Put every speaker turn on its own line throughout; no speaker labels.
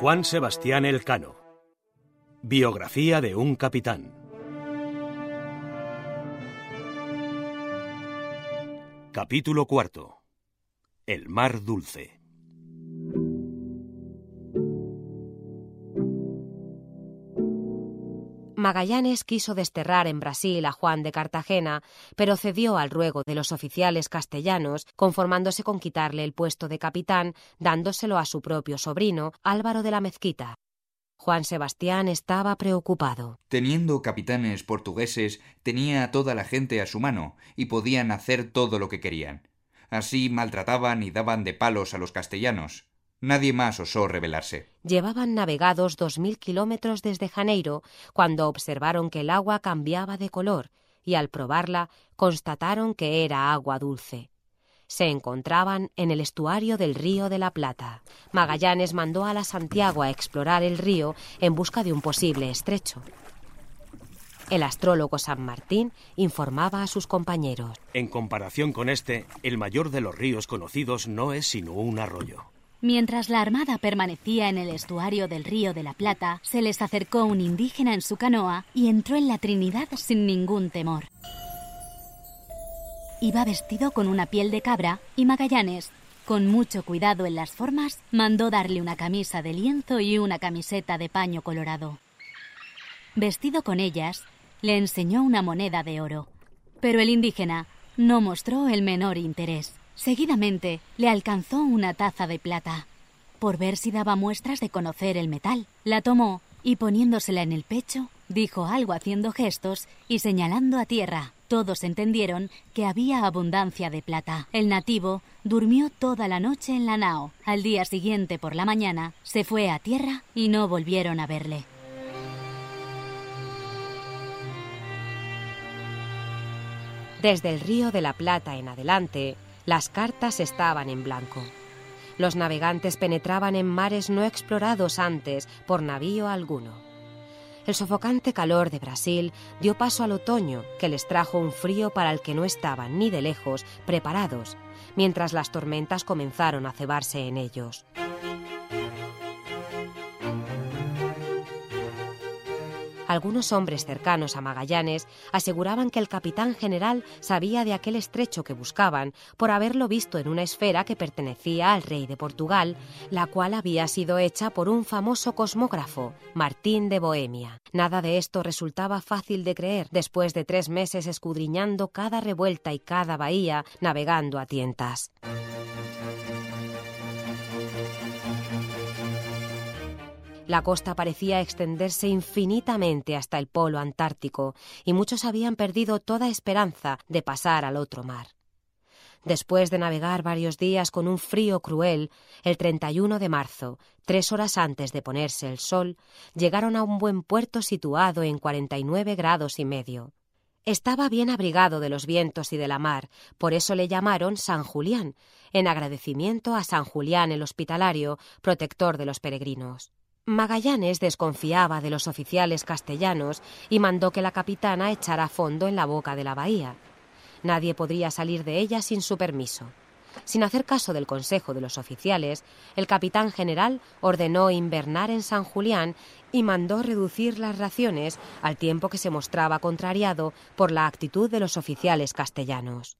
Juan Sebastián Elcano. Biografía de un capitán. Capítulo 4. El mar dulce.
Magallanes quiso desterrar en Brasil a Juan de Cartagena, pero cedió al ruego de los oficiales castellanos, conformándose con quitarle el puesto de capitán, dándoselo a su propio sobrino, Álvaro de la Mezquita. Juan Sebastián estaba preocupado.
Teniendo capitanes portugueses, tenía a toda la gente a su mano, y podían hacer todo lo que querían. Así maltrataban y daban de palos a los castellanos. Nadie más osó rebelarse.
Llevaban navegados 2000 kilómetros desde Janeiro cuando observaron que el agua cambiaba de color y al probarla constataron que era agua dulce. Se encontraban en el estuario del Río de la Plata. Magallanes mandó a la Santiago a explorar el río en busca de un posible estrecho. El astrólogo San Martín informaba a sus compañeros.
En comparación con este, el mayor de los ríos conocidos no es sino un arroyo.
Mientras la armada permanecía en el estuario del Río de la Plata, se les acercó un indígena en su canoa y entró en la Trinidad sin ningún temor. Iba vestido con una piel de cabra y Magallanes, con mucho cuidado en las formas, mandó darle una camisa de lienzo y una camiseta de paño colorado. Vestido con ellas, le enseñó una moneda de oro, pero el indígena no mostró el menor interés. Seguidamente le alcanzó una taza de plata. Por ver si daba muestras de conocer el metal, la tomó y poniéndosela en el pecho, dijo algo haciendo gestos y señalando a tierra. Todos entendieron que había abundancia de plata. El nativo durmió toda la noche en la nao. Al día siguiente por la mañana se fue a tierra y no volvieron a verle.
Desde el Río de la Plata en adelante, las cartas estaban en blanco. Los navegantes penetraban en mares no explorados antes por navío alguno. El sofocante calor de Brasil dio paso al otoño, que les trajo un frío para el que no estaban ni de lejos preparados, mientras las tormentas comenzaron a cebarse en ellos. Algunos hombres cercanos a Magallanes aseguraban que el capitán general sabía de aquel estrecho que buscaban por haberlo visto en una esfera que pertenecía al rey de Portugal, la cual había sido hecha por un famoso cosmógrafo, Martín de Bohemia. Nada de esto resultaba fácil de creer después de 3 meses escudriñando cada revuelta y cada bahía, navegando a tientas. La costa parecía extenderse infinitamente hasta el polo antártico y muchos habían perdido toda esperanza de pasar al otro mar. Después de navegar varios días con un frío cruel, el 31 de marzo, 3 horas antes de ponerse el sol, llegaron a un buen puerto situado en 49 grados y medio. Estaba bien abrigado de los vientos y de la mar, por eso le llamaron San Julián, en agradecimiento a San Julián el Hospitalario, protector de los peregrinos. Magallanes desconfiaba de los oficiales castellanos y mandó que la capitana echara fondo en la boca de la bahía. Nadie podría salir de ella sin su permiso. Sin hacer caso del consejo de los oficiales, el capitán general ordenó invernar en San Julián y mandó reducir las raciones al tiempo que se mostraba contrariado por la actitud de los oficiales castellanos.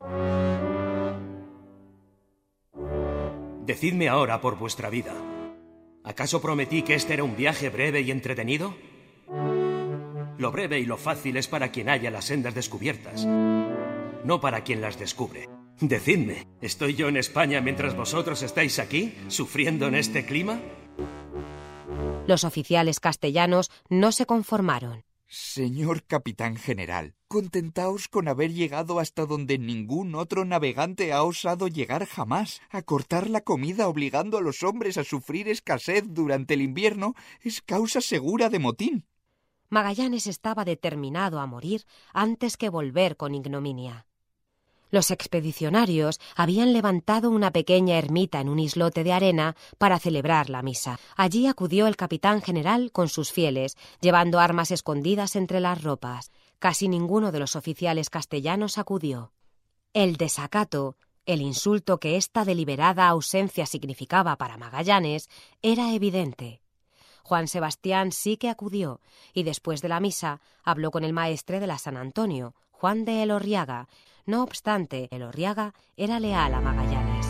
Decidme ahora por vuestra vida. ¿Acaso prometí que este era un viaje breve y entretenido? Lo breve y lo fácil es para quien haya las sendas descubiertas, no para quien las descubre. Decidme, ¿estoy yo en España mientras vosotros estáis aquí, sufriendo en este clima?
Los oficiales castellanos no se conformaron.
Señor capitán general, contentaos con haber llegado hasta donde ningún otro navegante ha osado llegar jamás. A cortar la comida obligando a los hombres a sufrir escasez durante el invierno es causa segura de motín.
Magallanes estaba determinado a morir antes que volver con ignominia. Los expedicionarios habían levantado una pequeña ermita en un islote de arena para celebrar la misa. Allí acudió el capitán general con sus fieles, llevando armas escondidas entre las ropas. Casi ninguno de los oficiales castellanos acudió. El desacato El insulto que esta deliberada ausencia significaba para Magallanes era evidente. Juan Sebastián sí que acudió y después de la misa habló con el maestre de la San Antonio, Juan de Elorriaga. No obstante, Elorriaga era leal a Magallanes.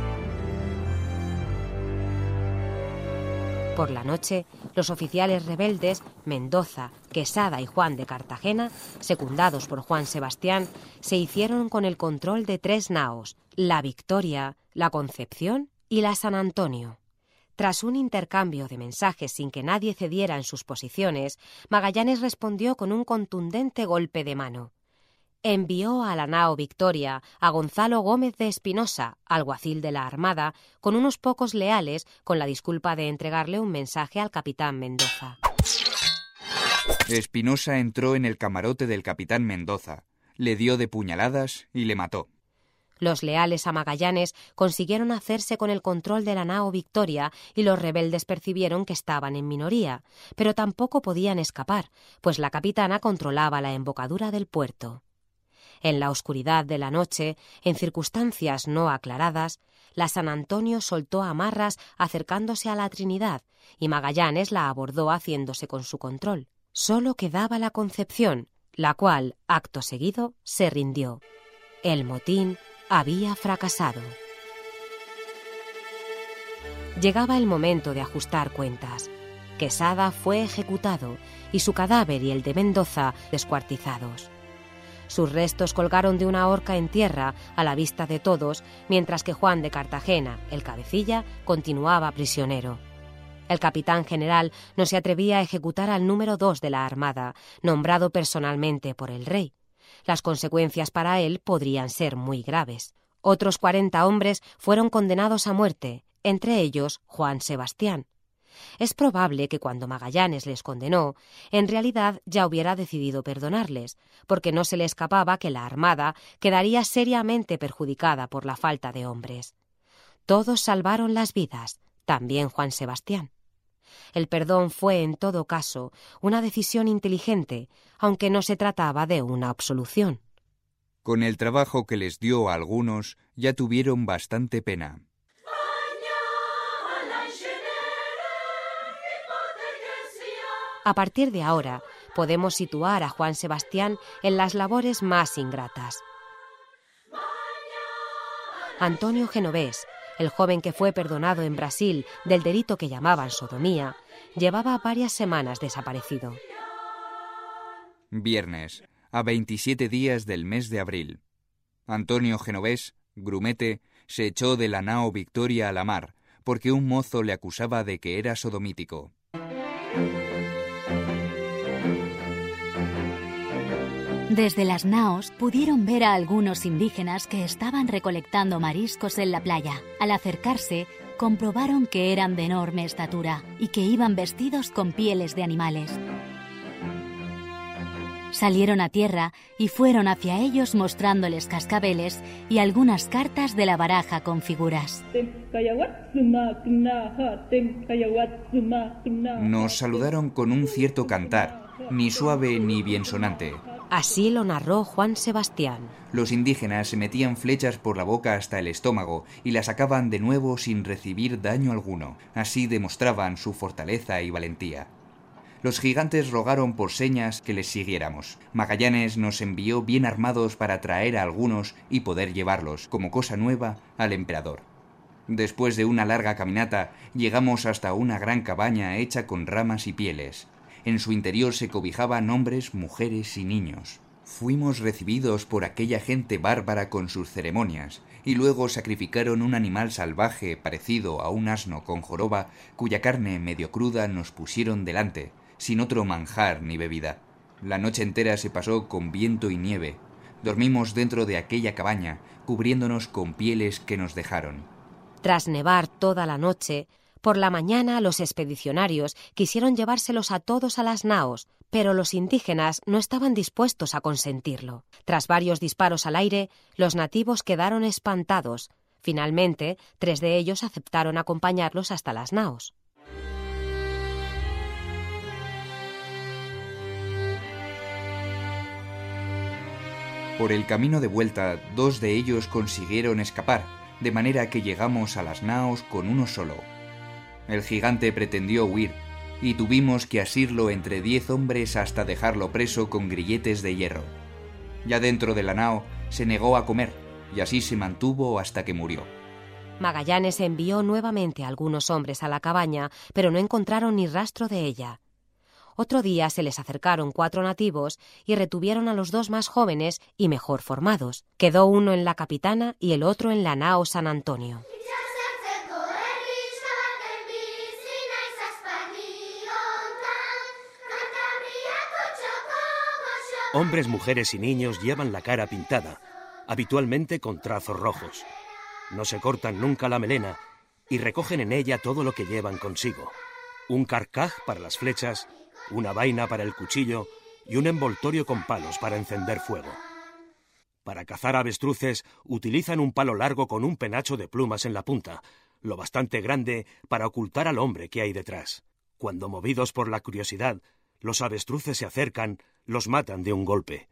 Por la noche, los oficiales rebeldes, Mendoza, Quesada y Juan de Cartagena, secundados por Juan Sebastián, se hicieron con el control de 3 naos, la Victoria, la Concepción y la San Antonio. Tras un intercambio de mensajes sin que nadie cediera en sus posiciones, Magallanes respondió con un contundente golpe de mano. Envió a la nao Victoria a Gonzalo Gómez de Espinosa, alguacil de la Armada, con unos pocos leales, con la disculpa de entregarle un mensaje al capitán Mendoza.
Espinosa entró en el camarote del capitán Mendoza, le dio de puñaladas y le mató.
Los leales a Magallanes consiguieron hacerse con el control de la nao Victoria y los rebeldes percibieron que estaban en minoría, pero tampoco podían escapar, pues la capitana controlaba la embocadura del puerto. En la oscuridad de la noche, en circunstancias no aclaradas, la San Antonio soltó amarras acercándose a la Trinidad y Magallanes la abordó haciéndose con su control. Solo quedaba la Concepción, la cual, acto seguido, se rindió. El motín había fracasado. Llegaba el momento de ajustar cuentas. Quesada fue ejecutado y su cadáver y el de Mendoza descuartizados. Sus restos colgaron de una horca en tierra a la vista de todos, mientras que Juan de Cartagena, el cabecilla, continuaba prisionero. El capitán general no se atrevía a ejecutar al número 2 de la Armada, nombrado personalmente por el rey. Las consecuencias para él podrían ser muy graves. Otros 40 hombres fueron condenados a muerte, entre ellos Juan Sebastián. Es probable que cuando Magallanes les condenó, en realidad ya hubiera decidido perdonarles, porque no se le escapaba que la Armada quedaría seriamente perjudicada por la falta de hombres. Todos salvaron las vidas, también Juan Sebastián. El perdón fue, en todo caso, una decisión inteligente, aunque no se trataba de una absolución.
Con el trabajo que les dio a algunos, ya tuvieron bastante pena.
A partir de ahora, podemos situar a Juan Sebastián en las labores más ingratas. Antonio Genovés, el joven que fue perdonado en Brasil del delito que llamaban sodomía, llevaba varias semanas desaparecido.
Viernes, a 27 días del mes de abril. Antonio Genovés, grumete, se echó de la nao Victoria a la mar, porque un mozo le acusaba de que era sodomítico.
Desde las naos pudieron ver a algunos indígenas que estaban recolectando mariscos en la playa. Al acercarse, comprobaron que eran de enorme estatura y que iban vestidos con pieles de animales. Salieron a tierra y fueron hacia ellos mostrándoles cascabeles y algunas cartas de la baraja con figuras.
Nos saludaron con un cierto cantar, ni suave ni biensonante.
Así lo narró Juan Sebastián.
Los indígenas se metían flechas por la boca hasta el estómago y la sacaban de nuevo sin recibir daño alguno. Así demostraban su fortaleza y valentía. Los gigantes rogaron por señas que les siguiéramos. Magallanes nos envió bien armados para traer a algunos y poder llevarlos, como cosa nueva, al emperador. Después de una larga caminata, llegamos hasta una gran cabaña hecha con ramas y pieles. En su interior se cobijaban hombres, mujeres y niños. Fuimos recibidos por aquella gente bárbara con sus ceremonias, y luego sacrificaron un animal salvaje parecido a un asno con joroba, cuya carne medio cruda nos pusieron delante, sin otro manjar ni bebida. La noche entera se pasó con viento y nieve. Dormimos dentro de aquella cabaña, cubriéndonos con pieles que nos dejaron.
Tras nevar toda la noche, por la mañana los expedicionarios quisieron llevárselos a todos a las naos, pero los indígenas no estaban dispuestos a consentirlo. Tras varios disparos al aire, los nativos quedaron espantados. Finalmente, 3 de ellos aceptaron acompañarlos hasta las naos.
Por el camino de vuelta, 2 de ellos consiguieron escapar, de manera que llegamos a las naos con uno solo. El gigante pretendió huir, y tuvimos que asirlo entre 10 hombres hasta dejarlo preso con grilletes de hierro. Ya dentro de la nao se negó a comer, y así se mantuvo hasta que murió.
Magallanes envió nuevamente a algunos hombres a la cabaña, pero no encontraron ni rastro de ella. Otro día se les acercaron 4 nativos y retuvieron a los 2 más jóvenes y mejor formados. Quedó uno en la Capitana y el otro en la nao San Antonio.
Hombres, mujeres y niños llevan la cara pintada, habitualmente con trazos rojos. No se cortan nunca la melena y recogen en ella todo lo que llevan consigo. Un carcaj para las flechas, una vaina para el cuchillo y un envoltorio con palos para encender fuego. Para cazar avestruces utilizan un palo largo con un penacho de plumas en la punta, lo bastante grande para ocultar al hombre que hay detrás. Cuando, movidos por la curiosidad, los avestruces se acercan, los matan de un golpe.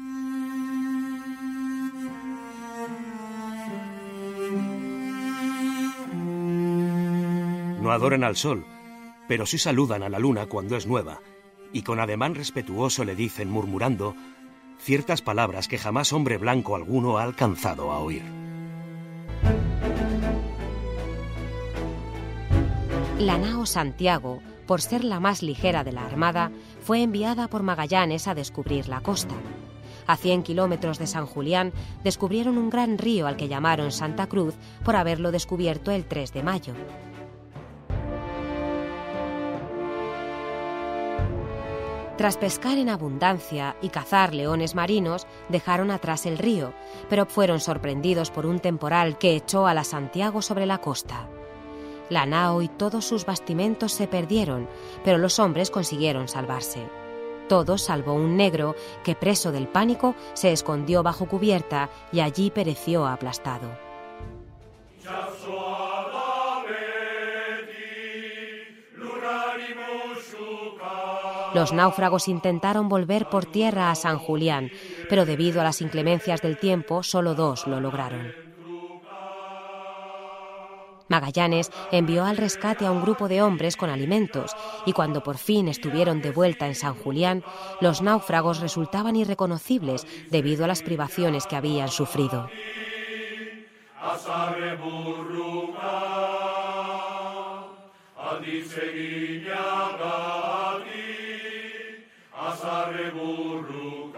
No adoran al sol, pero sí saludan a la luna cuando es nueva, y con ademán respetuoso le dicen, murmurando, ciertas palabras que jamás hombre blanco alguno ha alcanzado a oír.
La nao Santiago, por ser la más ligera de la armada, fue enviada por Magallanes a descubrir la costa. A 100 kilómetros de San Julián descubrieron un gran río al que llamaron Santa Cruz por haberlo descubierto el 3 de mayo. Tras pescar en abundancia y cazar leones marinos, dejaron atrás el río, pero fueron sorprendidos por un temporal que echó a la Santiago sobre la costa. La nao y todos sus bastimentos se perdieron, pero los hombres consiguieron salvarse. Todos salvo un negro que, preso del pánico, se escondió bajo cubierta y allí pereció aplastado. Los náufragos intentaron volver por tierra a San Julián, pero debido a las inclemencias del tiempo, solo 2 lo lograron. Magallanes envió al rescate a un grupo de hombres con alimentos, y cuando por fin estuvieron de vuelta en San Julián, los náufragos resultaban irreconocibles debido a las privaciones que habían sufrido.
Adi